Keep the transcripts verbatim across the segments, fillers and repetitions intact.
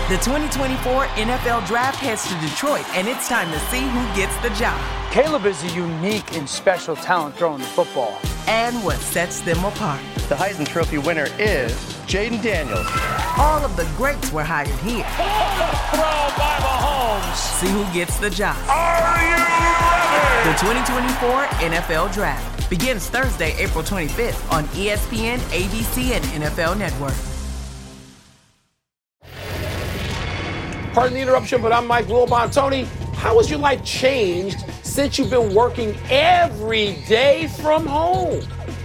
The twenty twenty-four N F L Draft heads to Detroit, and it's time to see who gets the job. Caleb is a unique and special talent throwing the football. And what sets them apart. The Heisman Trophy winner is Jaden Daniels. All of the greats were hired here. Throw by Mahomes. See who gets the job. Are you ready? The twenty twenty-four N F L Draft begins Thursday, April twenty-fifth on E S P N, A B C, and N F L Network. Pardon the interruption, but I'm Mike Wilbon. Tony, how has your life changed since you've been working every day from home?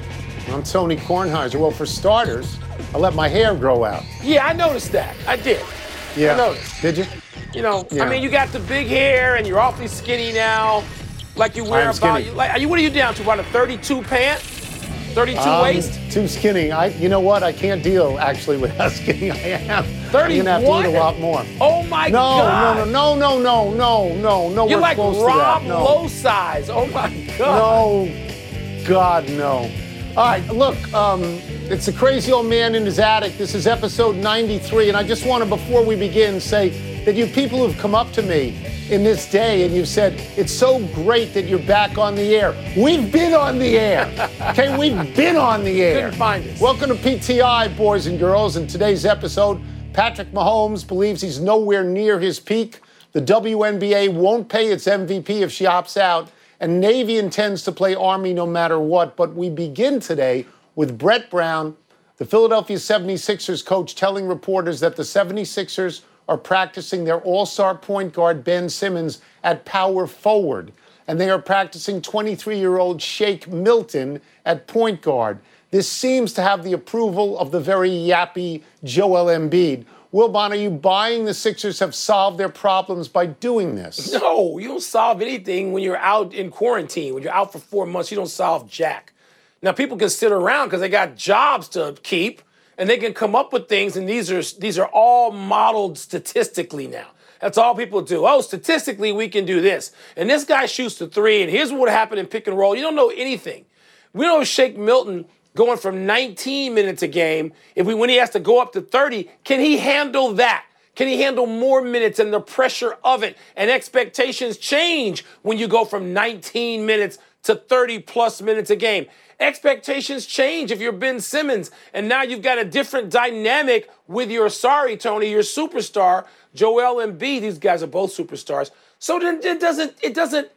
I'm Tony Kornheiser. Well, for starters, I let my hair grow out. Yeah, I noticed that. I did. Yeah. I noticed. Did you? You know, Yeah. I mean, you got the big hair and you're awfully skinny now. Like you wear I'm about, skinny. like, are you, what are you down to? About a thirty-two pant? thirty-two Um, waist? Too skinny. I, you know what? I can't deal actually with how skinny I am. thirty I'm gonna have to what? eat a lot more. Oh my no, God. No, no, no, no, no, no, no. You're We're like close Rob to that. No. Lowe size. Oh my God. No, God, no. All right, look, um, it's the crazy old man in his attic. This is episode ninety-three, and I just want to, before we begin, say that you people who've come up to me in this day and you've said, it's so great that you're back on the air. We've been on the air, okay? We've been on the air. Couldn't find us. Welcome to P T I, boys and girls. In today's episode, Patrick Mahomes believes he's nowhere near his peak. The W N B A won't pay its M V P if she opts out. And Navy intends to play Army no matter what. But we begin today with Brett Brown, the Philadelphia seventy-sixers coach, telling reporters that the seventy-sixers are practicing their all-star point guard Ben Simmons at power forward. And they are practicing twenty-three-year-old Shake Milton at point guard. This seems to have the approval of the very yappy Joel Embiid. Wilbon, are you buying the Sixers have solved their problems by doing this? No, you don't solve anything when you're out in quarantine. When you're out for four months, you don't solve jack. Now, people can sit around because they got jobs to keep, and they can come up with things, and these are these are all modeled statistically now. That's all people do. Oh, statistically, we can do this. And this guy shoots the three, and here's what happened in pick and roll. You don't know anything. We know Shake Milton going from nineteen minutes a game, if we when he has to go up to thirty, can he handle that? Can he handle more minutes and the pressure of it? And expectations change when you go from nineteen minutes to thirty plus minutes a game. Expectations change if you're Ben Simmons, and now you've got a different dynamic with your, sorry, Tony, your superstar, Joel Embiid. These guys are both superstars. So then it doesn't, it doesn't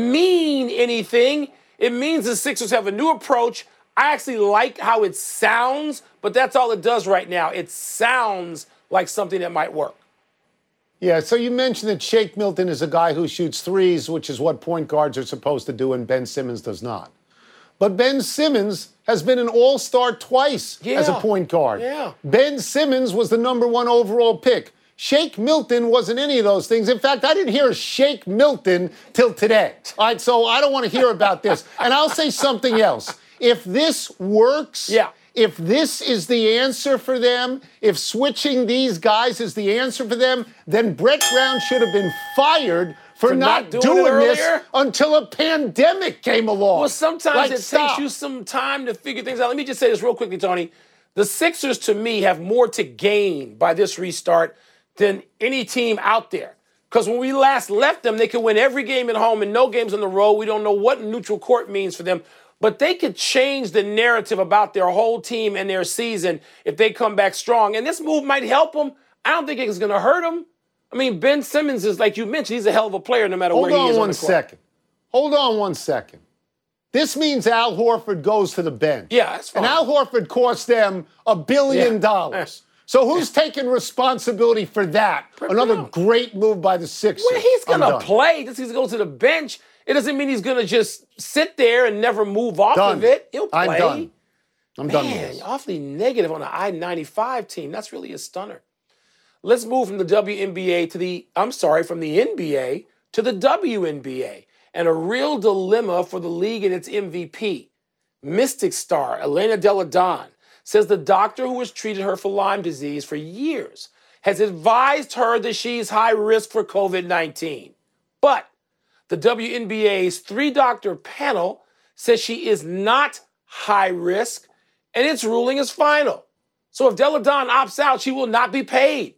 mean anything. It means the Sixers have a new approach. I actually like how it sounds, but that's all it does right now. It sounds like something that might work. Yeah, so you mentioned that Shake Milton is a guy who shoots threes, which is what point guards are supposed to do, and Ben Simmons does not. But Ben Simmons has been an all-star twice Yeah. as a point guard. Yeah. Ben Simmons was the number one overall pick. Shake Milton wasn't any of those things. In fact, I didn't hear Shake Milton till today. All right, so I don't want to hear about this. And I'll say something else. If this works, Yeah. if this is the answer for them, if switching these guys is the answer for them, then Brett Brown should have been fired for, For not, not doing doing, it this earlier? until a pandemic came along. Well, sometimes Like, it stop. takes you some time to figure things out. Let me just say this real quickly, Tony. The Sixers, to me, have more to gain by this restart than any team out there. Because when we last left them, they could win every game at home and no games on the road. We don't know what neutral court means for them. But they could change the narrative about their whole team and their season if they come back strong. And this move might help them. I don't think it's going to hurt them. I mean, Ben Simmons is, like you mentioned, he's a hell of a player no matter Hold where he on is on one the court. second. Hold on one second. This means Al Horford goes to the bench. Yeah, that's fine. And Al Horford cost them a billion Yeah. dollars. So who's taking responsibility for that? Brett Another Brown. great move by the Sixers. Well, he's going I'm to done. play. Just he's going to go to the bench. It doesn't mean he's going to just sit there and never move off Done. of it. He'll play. I'm done. I'm done with Man, this. awfully negative on the I ninety-five team. That's really a stunner. Let's move from the W N B A to the, I'm sorry, from the N B A to the W N B A. And a real dilemma for the league and its M V P. Mystic star Elena Delle Donne says the doctor who has treated her for Lyme disease for years has advised her that she's high risk for COVID nineteen. But the W N B A's three-doctor panel says she is not high risk, and its ruling is final. So if Delle Donne opts out, she will not be paid.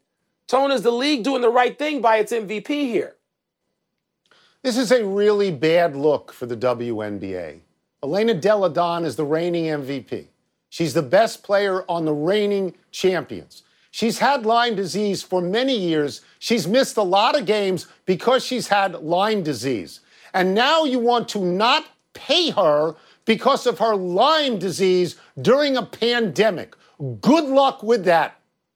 Tone, is the league doing the right thing by its M V P here? This is a really bad look for the W N B A. Elena Delle Donne is the reigning M V P. She's the best player on the reigning champions. She's had Lyme disease for many years. She's missed a lot of games because she's had Lyme disease. And now you want to not pay her because of her Lyme disease during a pandemic. Good luck with that.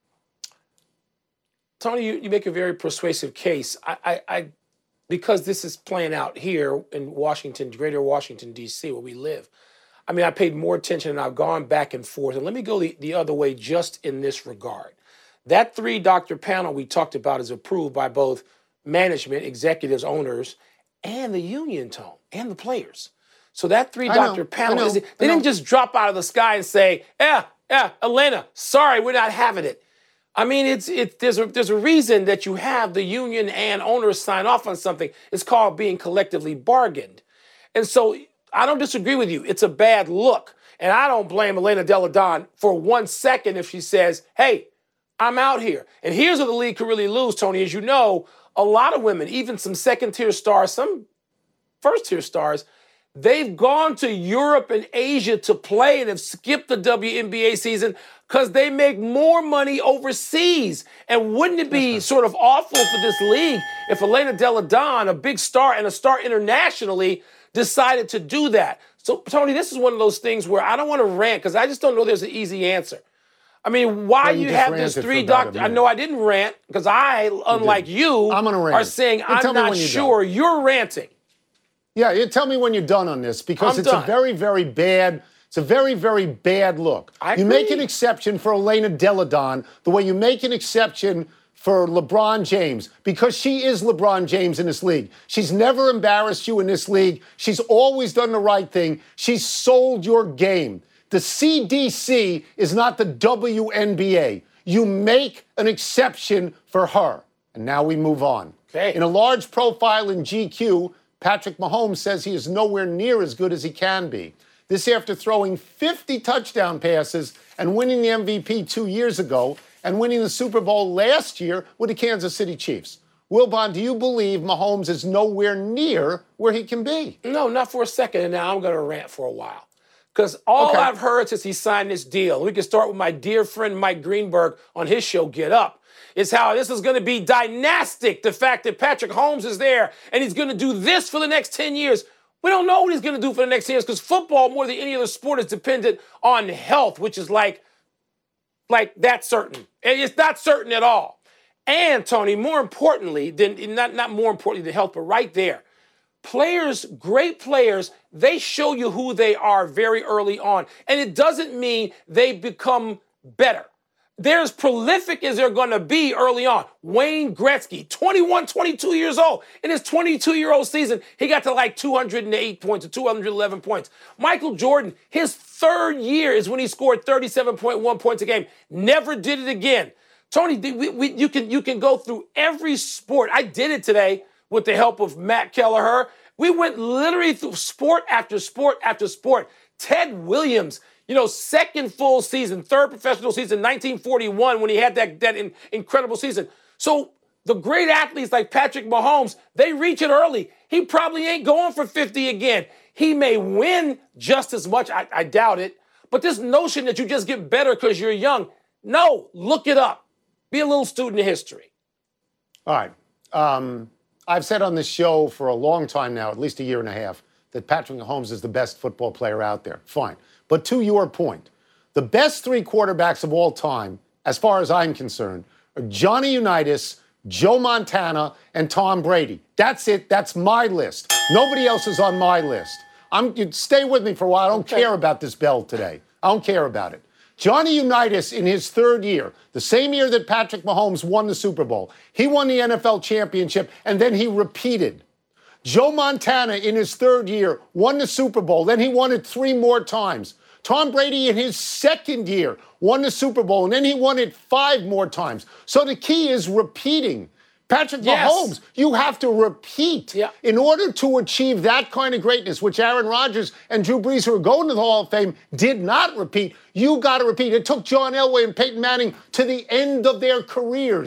Tony, you, you make a very persuasive case. I, I, I, because this is playing out here in Washington, greater Washington, D C, where we live. I mean, I paid more attention and I've gone back and forth. And let me go the, the other way just in this regard. That three-doctor panel we talked about is approved by both management, executives, owners, and the union, Tone, and the players. So that three-doctor panel, is, they didn't just drop out of the sky and say, yeah, yeah, Elena, sorry, we're not having it. I mean, it's it. There's a there's a reason that you have the union and owners sign off on something. It's called being collectively bargained. And so I don't disagree with you. It's a bad look. And I don't blame Elena Delle Donne for one second if she says, hey, I'm out here. And here's where the league could really lose, Tony. As you know, a lot of women, even some second-tier stars, some first-tier stars, they've gone to Europe and Asia to play and have skipped the W N B A season because they make more money overseas. And wouldn't it be sort of awful for this league if Elena Delle Donne, a big star and a star internationally, decided to do that? So, Tony, this is one of those things where I don't want to rant because I just don't know there's an easy answer. I mean, why well, you you have this three doctor? I know I didn't rant because I, unlike you, I'm gonna rant. are saying You I'm not sure. Done. You're ranting. Yeah, you tell me when you're done on this because I'm it's done. a very, very bad, it's a very, very bad look. I you agree. make an exception for Elena Delle Donne the way you make an exception for LeBron James because she is LeBron James in this league. She's never embarrassed you in this league. She's always done the right thing. She's sold your game. The C D C is not the W N B A. You make an exception for her. And now we move on. Okay. In a large profile in G Q, Patrick Mahomes says he is nowhere near as good as he can be. This after throwing fifty touchdown passes and winning the M V P two years ago and winning the Super Bowl last year with the Kansas City Chiefs. Wilbon, do you believe Mahomes is nowhere near where he can be? No, not for a second. And now I'm going to rant for a while. Because all okay. I've heard since he signed this deal, we can start with my dear friend Mike Greenberg on his show, Get Up, is how this is going to be dynastic. The fact that Patrick Mahomes is there and he's going to do this for the next ten years. We don't know what he's going to do for the next ten years because football, more than any other sport, is dependent on health, which is like, like that certain. It's not certain at all. And, Tony, more importantly, than not, not more importantly than health, but right there, players, great players, they show you who they are very early on. And it doesn't mean they become better. They're as prolific as they're going to be early on. Wayne Gretzky, twenty-one, twenty-two years old. In his twenty-two-year-old season, he got to like two hundred eight points or two hundred eleven points. Michael Jordan, his third year is when he scored thirty-seven point one points a game. Never did it again. Tony, we, we, you can, you can go through every sport. I did it today with the help of Matt Kelleher. We went literally through sport after sport after sport. Ted Williams, you know, second full season, third professional season, nineteen forty-one, when he had that, that in, incredible season. So the great athletes like Patrick Mahomes, they reach it early. He probably ain't going for fifty again. He may win just as much. I, I doubt it. But this notion that you just get better because you're young, no, look it up. Be a little student of history. All right. Um, I've said on this show for a long time now, at least a year and a half, that Patrick Mahomes is the best football player out there. Fine. But to your point, the best three quarterbacks of all time, as far as I'm concerned, are Johnny Unitas, Joe Montana, and Tom Brady. That's it. That's my list. Nobody else is on my list. I'm, you stay with me for a while. I don't okay. care about this bell today. I don't care about it. Johnny Unitas in his third year, the same year that Patrick Mahomes won the Super Bowl, he won the N F L championship, and then he repeated. Joe Montana in his third year won the Super Bowl, then he won it three more times. Tom Brady in his second year won the Super Bowl, and then he won it five more times. So the key is repeating. Patrick yes. Mahomes, you have to repeat yeah. in order to achieve that kind of greatness, which Aaron Rodgers and Drew Brees, who are going to the Hall of Fame, did not repeat. You got to repeat. It took John Elway and Peyton Manning to the end of their careers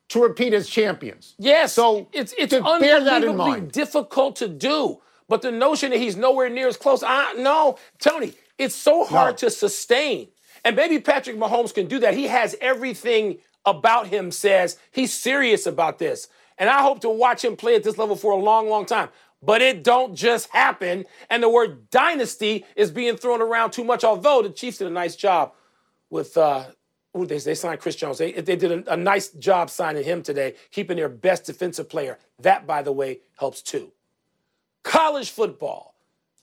to repeat as champions. Yes. So it's it's to bear that in unbelievably mind. difficult to do. But the notion that he's nowhere near as close, I no, Tony, it's so hard No. to sustain. And maybe Patrick Mahomes can do that. He has everything about him says he's serious about this. And I hope to watch him play at this level for a long, long time. But it don't just happen. And the word dynasty is being thrown around too much, although the Chiefs did a nice job with, uh, who they, they signed Chris Jones. They, they did a, a nice job signing him today, keeping their best defensive player. That, by the way, helps too. College football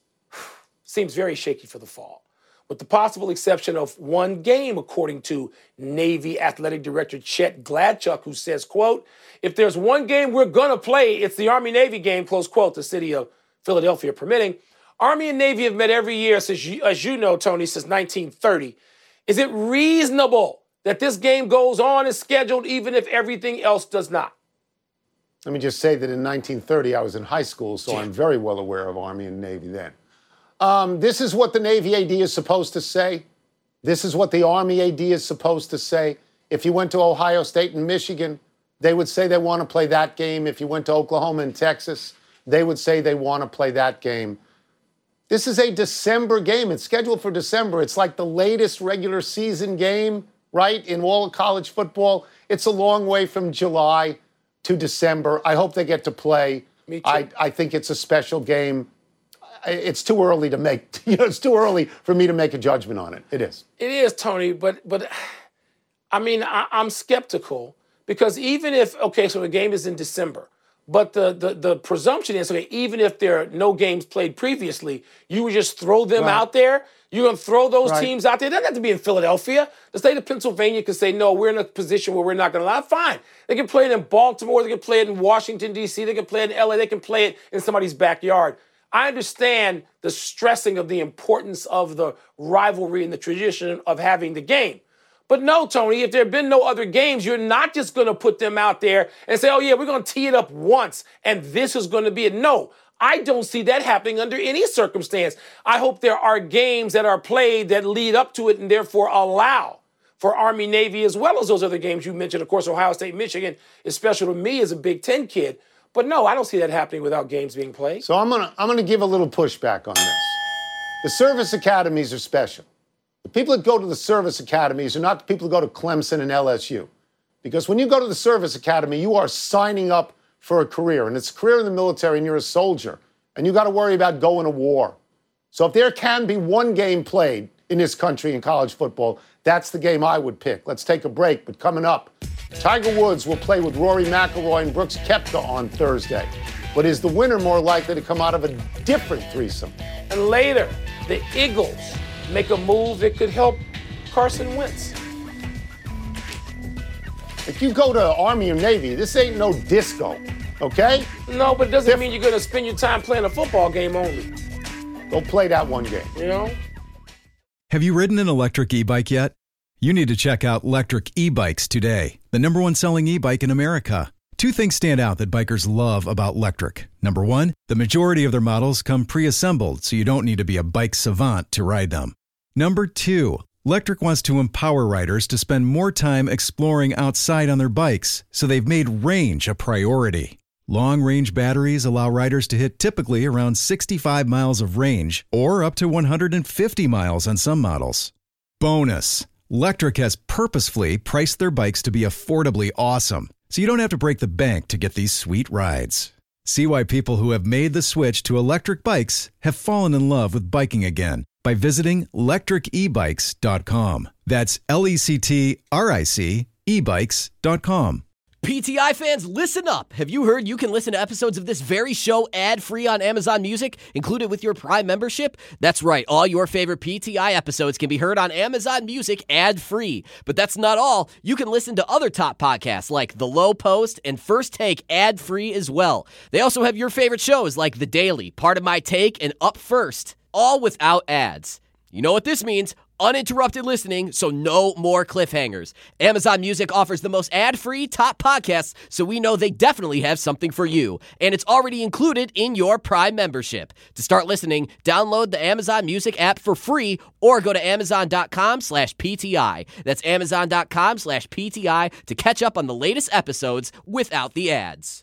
seems very shaky for the fall, with the possible exception of one game, according to Navy Athletic Director Chet Gladchuk, who says, quote, if there's one game we're going to play, it's the Army-Navy game, close quote, the city of Philadelphia permitting. Army and Navy have met every year, since you, as you know, Tony, since nineteen thirty. Is it reasonable that this game goes on as scheduled, even if everything else does not? Let me just say that in nineteen thirty, I was in high school, so Yeah. I'm very well aware of Army and Navy then. Um, this is what the Navy A D is supposed to say. This is what the Army A D is supposed to say. If you went to Ohio State and Michigan, they would say they want to play that game. If you went to Oklahoma and Texas, they would say they want to play that game. This is a December game. It's scheduled for December. It's like the latest regular season game, right, in all of college football. It's a long way from July to December. I hope they get to play. Me too. I, I think it's a special game. It's too early to make, you know, it's too early for me to make a judgment on it. It is. It is, Tony, but but I mean, I, I'm skeptical because even if, okay, so the game is in December, but the the, the presumption is, okay, even if there are no games played previously, you would just throw them Right. out there. You're going to throw those Right. teams out there. It doesn't have to be in Philadelphia. The state of Pennsylvania can say, no, we're in a position where we're not going to allow. Fine. They can play it in Baltimore. They can play it in Washington, D C. They can play it in L A. They can play it in somebody's backyard. I understand the stressing of the importance of the rivalry and the tradition of having the game. But no, Tony, if there have been no other games, you're not just going to put them out there and say, oh, yeah, we're going to tee it up once, and this is going to be it. No, I don't see that happening under any circumstance. I hope there are games that are played that lead up to it and therefore allow for Army, Navy, as well as those other games you mentioned. Of course, Ohio State, Michigan is special to me as a Big Ten kid. But no, I don't see that happening without games being played. So I'm gonna I'm gonna give a little pushback on this. The service academies are special. The people that go to the service academies are not the people who go to Clemson and L S U. Because when you go to the service academy, you are signing up for a career. And it's a career in the military, and you're a soldier. And you got to worry about going to war. So if there can be one game played in this country in college football, that's the game I would pick. Let's take a break. But coming up, Tiger Woods will play with Rory McIlroy and Brooks Koepka on Thursday. But is the winner more likely to come out of a different threesome? And later, the Eagles make a move that could help Carson Wentz. If you go to Army or Navy, this ain't no disco, okay? No, but it doesn't Diff- mean you're going to spend your time playing a football game only, Go play that one game. you know? Have you ridden an electric e-bike yet? You need to check out Lectric E-Bikes today, the number one selling e-bike in America. Two things stand out that bikers love about Lectric. Number one, the majority of their models come pre-assembled, so you don't need to be a bike savant to ride them. Number two, Lectric wants to empower riders to spend more time exploring outside on their bikes, so they've made range a priority. Long-range batteries allow riders to hit typically around sixty-five miles of range, or up to one hundred fifty miles on some models. Bonus, Lectric has purposefully priced their bikes to be affordably awesome, so you don't have to break the bank to get these sweet rides. See why people who have made the switch to electric bikes have fallen in love with biking again by visiting lectric e bikes dot com. That's L E C T R I C e bikes dot com. P T I fans, listen up. Have you heard you can listen to episodes of this very show ad-free on Amazon Music, included with your Prime membership? That's right. All your favorite P T I episodes can be heard on Amazon Music ad-free. But that's not all. You can listen to other top podcasts like The Low Post and First Take ad-free as well. They also have your favorite shows like The Daily, Part of My Take, and Up First, all without ads. You know what this means? uninterrupted listening, so no more cliffhangers. Amazon Music offers the most ad-free top podcasts, so we know they definitely have something for you. And it's already included in your Prime membership. To start listening, download the Amazon Music app for free or go to amazon.com slash PTI. That's amazon.com slash PTI to catch up on the latest episodes without the ads.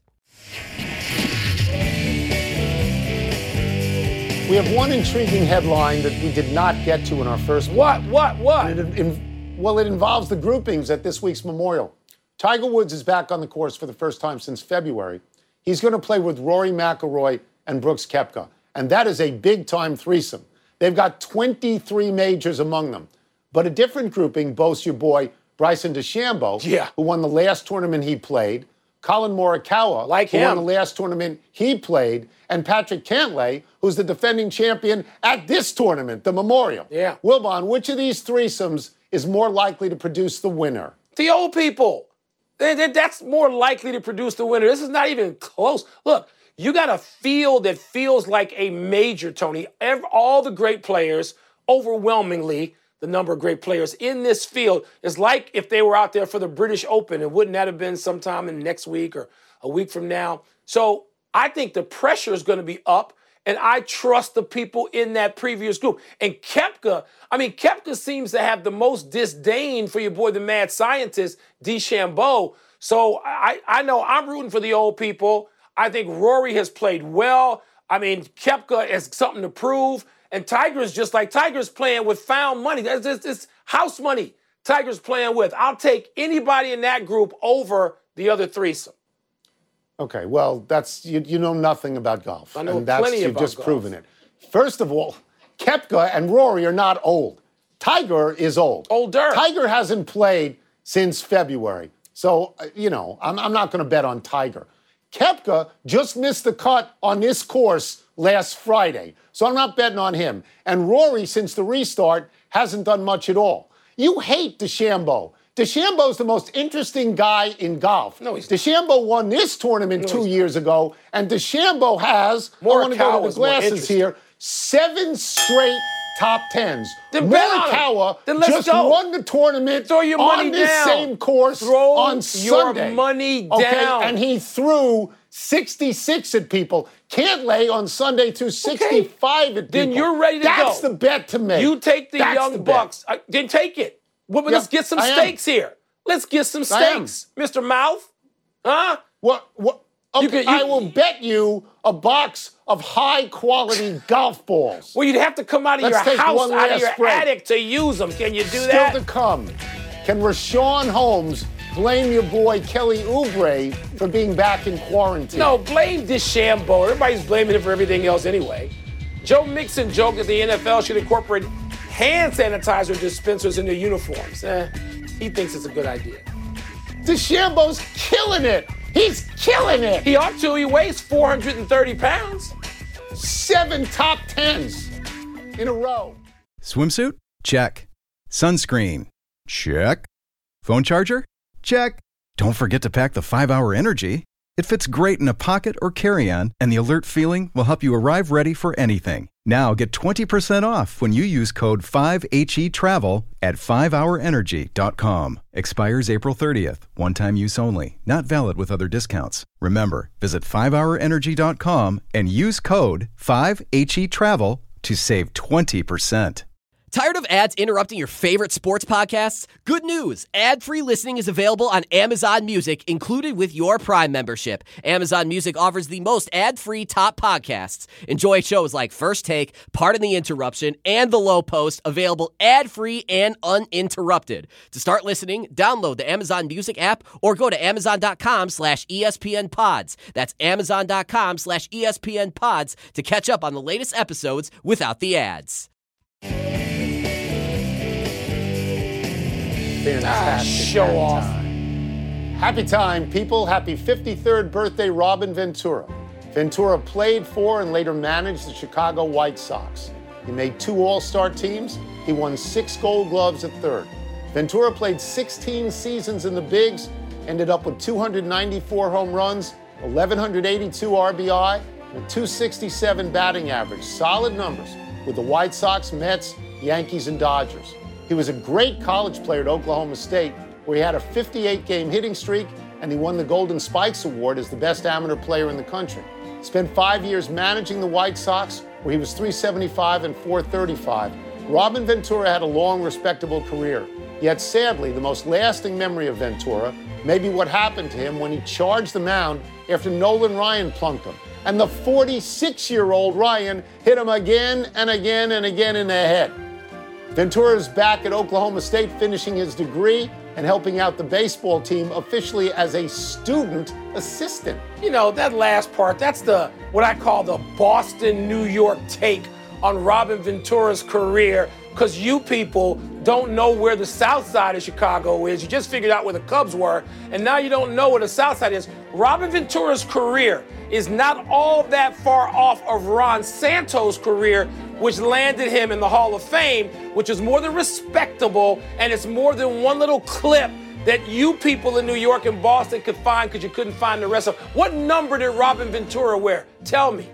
We have one intriguing headline that we did not get to in our first What, what, what? And it, in, well, it involves the groupings at this week's Memorial. Tiger Woods is back on the course for the first time since February. He's going to play with Rory McIlroy and Brooks Koepka, and that is a big-time threesome. They've got twenty-three majors among them. But a different grouping boasts your boy Bryson DeChambeau, yeah. who won the last tournament he played, Colin Morikawa, like who him. won the last tournament he played, and Patrick Cantlay, who's the defending champion at this tournament, the Memorial. Yeah. Wilbon, which of these threesomes is more likely to produce the winner? The old people. They, they, that's more likely to produce the winner. This is not even close. Look, you got a field that feels like a major, Tony. Every, all the great players, overwhelmingly, the number of great players in this field is like if they were out there for the British Open, and wouldn't that have been sometime in next week or a week from now? So I think the pressure is going to be up, and I trust the people in that previous group. And Koepka, I mean, Koepka seems to have the most disdain for your boy, the mad scientist, DeChambeau. So I, I know I'm rooting for the old people. I think Rory has played well. I mean, Koepka has something to prove. And Tiger's just like Tiger's playing with found money. That's it's, it's house money Tiger's playing with. I'll take anybody in that group over the other threesome. Okay, well, that's you, you know nothing about golf. I know and that's, plenty you've about just golf. proven it. First of all, Koepka and Rory are not old. Tiger is old. Older. Tiger hasn't played since February. So, uh, you know, I'm, I'm not going to bet on Tiger. Koepka just missed the cut on this course last Friday, so I'm not betting on him. And Rory, since the restart, hasn't done much at all. You hate DeChambeau. DeChambeau's the most interesting guy in golf. No, he's not. DeChambeau won this tournament No, two he's years ago, and DeChambeau has, I want to go Morikawa to the is more glasses interesting. here, seven straight top tens. Then bet on him. Morikawa Then let's just go. won the tournament Throw your on money this down. same course Throw on your Sunday. money Okay, down. and he threw sixty-six at people. Cantlay on Sunday threw sixty-five at people. Then you're ready to That's go. That's the bet to make. You take the That's young the bet. bucks. Uh, then take it. Well, but let's Yeah, get some I am. stakes here. Let's get some I am. stakes, Mister Mouth. Huh? What? What? Okay, You can- you- I will bet you a box of high-quality golf balls. Well, you'd have to come out of Let's your take house, one out of last your break. attic to use them. Can you do Still that? to come. Can Rashawn Holmes blame your boy Kelly Oubre for being back in quarantine? No, blame DeChambeau. Everybody's blaming him for everything else anyway. Joe Mixon joked that the N F L should incorporate hand sanitizer dispensers in their uniforms. Eh, he thinks it's a good idea. DeChambeau's killing it. He's killing it. He ought to. He weighs four hundred thirty pounds. Seven top tens in a row. Swimsuit? Check. Sunscreen? Check. Phone charger? Check. Don't forget to pack the five hour Energy. It fits great in a pocket or carry-on, and the alert feeling will help you arrive ready for anything. Now get twenty percent off when you use code five H E travel at five hour energy dot com. Expires April thirtieth. One-time use only. Not valid with other discounts. Remember, visit five hour energy dot com and use code five H E travel to save twenty percent. Tired of ads interrupting your favorite sports podcasts? Good news! Ad-free listening is available on Amazon Music, included with your Prime membership. Amazon Music offers the most ad-free top podcasts. Enjoy shows like First Take, Pardon the Interruption, and The Low Post, available ad-free and uninterrupted. To start listening, download the Amazon Music app or go to amazon.com slash ESPN pods. That's amazon.com slash ESPN pods to catch up on the latest episodes without the ads. Fantastic. show Happy off. time. Happy time, people. Happy fifty-third birthday, Robin Ventura. Ventura played for and later managed the Chicago White Sox. He made two All-Star teams. He won six Gold Gloves at third. Ventura played sixteen seasons in the Bigs, ended up with two hundred ninety-four home runs, eleven eighty-two R B I, and a two sixty-seven batting average. Solid numbers with the White Sox, Mets, Yankees, and Dodgers. He was a great college player at Oklahoma State, where he had a fifty-eight game hitting streak, and he won the Golden Spikes Award as the best amateur player in the country. Spent five years managing the White Sox, where he was three seventy-five and four thirty-five. Robin Ventura had a long, respectable career. Yet sadly, the most lasting memory of Ventura may be what happened to him when he charged the mound after Nolan Ryan plunked him. And the forty-six-year-old Ryan hit him again and again and again in the head. Ventura is back at Oklahoma State finishing his degree and helping out the baseball team officially as a student assistant. You know, that last part, that's the what I call the Boston, New York take on Robin Ventura's career, because you people don't know where the south side of Chicago is. You just figured out where the Cubs were, and now you don't know where the south side is. Robin Ventura's career is not all that far off of Ron Santo's career, which landed him in the Hall of Fame, which is more than respectable, and it's more than one little clip that you people in New York and Boston could find because you couldn't find the rest of. What number did Robin Ventura wear? Tell me.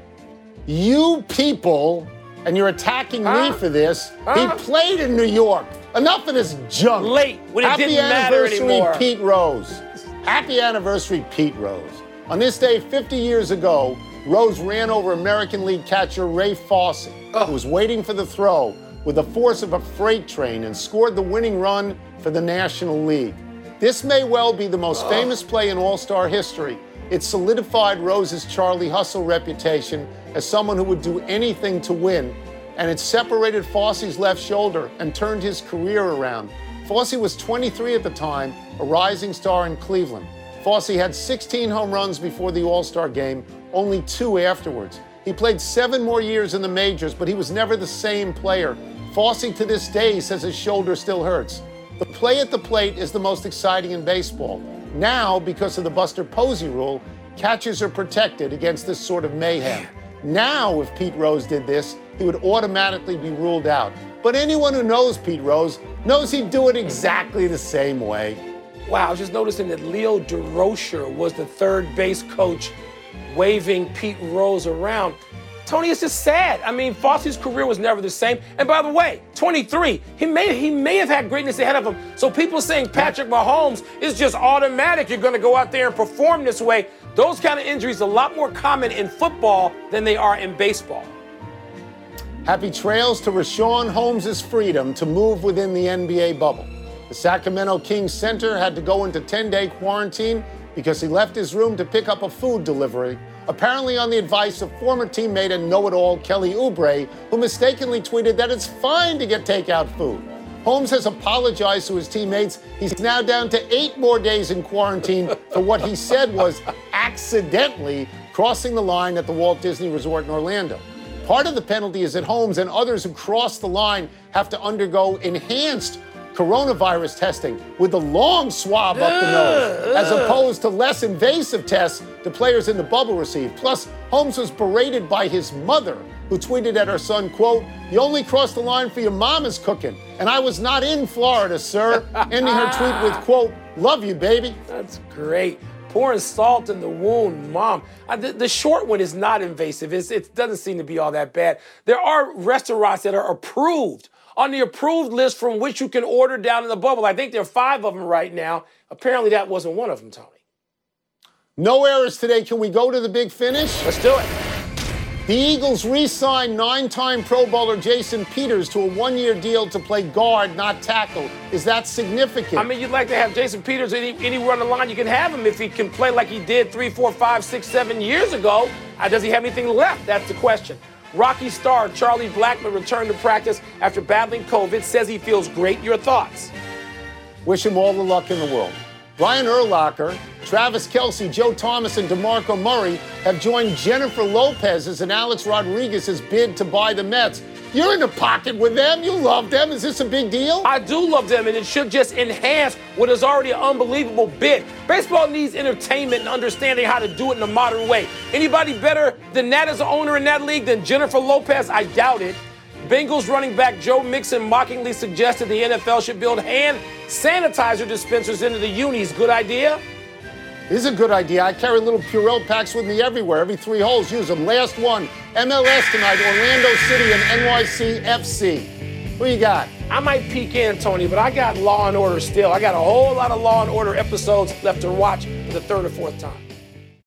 You people, and you're attacking huh? me for this, huh? he played in New York. Enough of this junk. Late, when it Happy didn't matter anniversary, anymore. Pete Rose. Happy anniversary, Pete Rose. On this day fifty years ago, Rose ran over American League catcher Ray Fosse, oh. who was waiting for the throw with the force of a freight train, and scored the winning run for the National League. This may well be the most oh. famous play in All-Star history. It solidified Rose's Charlie Hustle reputation as someone who would do anything to win, and it separated Fosse's left shoulder and turned his career around. Fosse was twenty-three at the time, a rising star in Cleveland. Fosse had sixteen home runs before the All-Star game, only two afterwards. He played seven more years in the majors, but he was never the same player. Fosse to this day says his shoulder still hurts. The play at the plate is the most exciting in baseball. Now, because of the Buster Posey rule, catchers are protected against this sort of mayhem. Now, if Pete Rose did this, he would automatically be ruled out. But anyone who knows Pete Rose knows he'd do it exactly the same way. Wow, I was just noticing that Leo DeRocher was the third base coach waving Pete Rose around. Tony, it's just sad. I mean, Fosse's career was never the same. And by the way, twenty-three, he may he may have had greatness ahead of him. So people saying Patrick Mahomes is just automatic, you're going to go out there and perform this way. Those kind of injuries are a lot more common in football than they are in baseball. Happy trails to Rashawn Holmes' freedom to move within the N B A bubble. The Sacramento Kings center had to go into ten-day quarantine because he left his room to pick up a food delivery, apparently on the advice of former teammate and know-it-all Kelly Oubre, who mistakenly tweeted that it's fine to get takeout food. Holmes has apologized to his teammates. He's now down to eight more days in quarantine for what he said was accidentally crossing the line at the Walt Disney Resort in Orlando. Part of the penalty is that Holmes and others who cross the line have to undergo enhanced coronavirus testing with a long swab up the nose, as opposed to less invasive tests the players in the bubble received. Plus, Holmes was berated by his mother, who tweeted at her son, quote, "You only crossed the line for your mama's cooking, and I was not in Florida, sir," ending her tweet with, quote, "Love you, baby." That's great. Pouring salt in the wound, mom. Uh, the, the short one is not invasive. It's, it doesn't seem to be all that bad. There are restaurants that are approved, on the approved list from which you can order down in the bubble. I think there are five of them right now. Apparently that wasn't one of them, Tony. No errors today. Can we go to the big finish? Let's do it. The Eagles re-signed nine-time Pro Bowler Jason Peters to a one-year deal to play guard, not tackle. Is that significant? I mean, you'd like to have Jason Peters any, anywhere on the line. You can have him if he can play like he did three, four, five, six, seven years ago. Uh, does he have anything left? That's the question. Rocky star Charlie Blackmon returned to practice after battling COVID, says he feels great. Your thoughts? Wish him all the luck in the world. Brian Urlacher, Travis Kelce, Joe Thomas, and DeMarco Murray have joined Jennifer Lopez's and Alex Rodriguez's bid to buy the Mets. You're in the pocket with them. You love them. Is this a big deal? I do love them, and it should just enhance what is already an unbelievable bid. Baseball needs entertainment and understanding how to do it in a modern way. Anybody better than that as an owner in that league than Jennifer Lopez? I doubt it. Bengals running back Joe Mixon mockingly suggested the N F L should build hand sanitizer dispensers into the unis. Good idea? This is a good idea. I carry little Purell packs with me everywhere. Every three holes, use them. Last one, M L S tonight, Orlando City and N Y C F C. Who you got? I might peek in, Tony, but I got Law and Order still. I got a whole lot of Law and Order episodes left to watch for the third or fourth time.